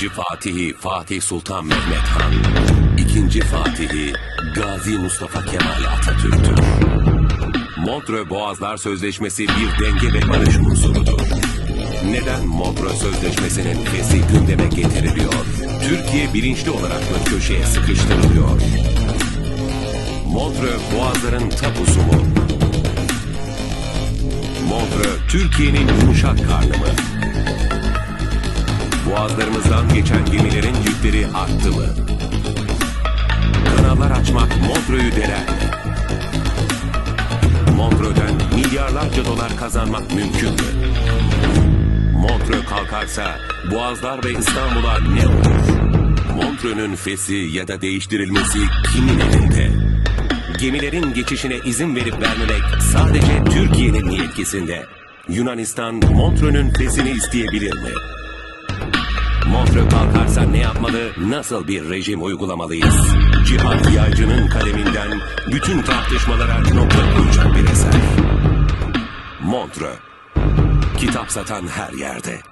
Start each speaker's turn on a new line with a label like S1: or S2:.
S1: Birinci Fatihi Fatih Sultan Mehmet Han, İkinci Fatihi Gazi Mustafa Kemal Atatürk'tür. Montreux Boğazlar Sözleşmesi bir denge ve barış unsurudur. Neden Montreux Sözleşmesi'nin fesi gündeme getiriliyor? Türkiye bilinçli olarak mı köşeye sıkıştırılıyor? Montreux Boğazların tapusu mu? Montreux Türkiye'nin yumuşak karnı mı? Boğazlarımızdan geçen gemilerin yükleri arttı mı? Kanallar açmak Montreux'u deler mi? Montreux'den milyarlarca dolar kazanmak mümkün mü? Montreux kalkarsa Boğazlar ve İstanbul'a ne olur? Montreux'un fesi ya da değiştirilmesi kimin elinde? Gemilerin geçişine izin verip vermemek sadece Türkiye'nin yetkisinde. Yunanistan Montreux'un fesini isteyebilir mi? Montreux kalkarsa ne yapmalı, nasıl bir rejim uygulamalıyız? Cihat Yaycı'nın kaleminden bütün tartışmalara nokta koyacak bir eser. Montreux, kitap satan her yerde.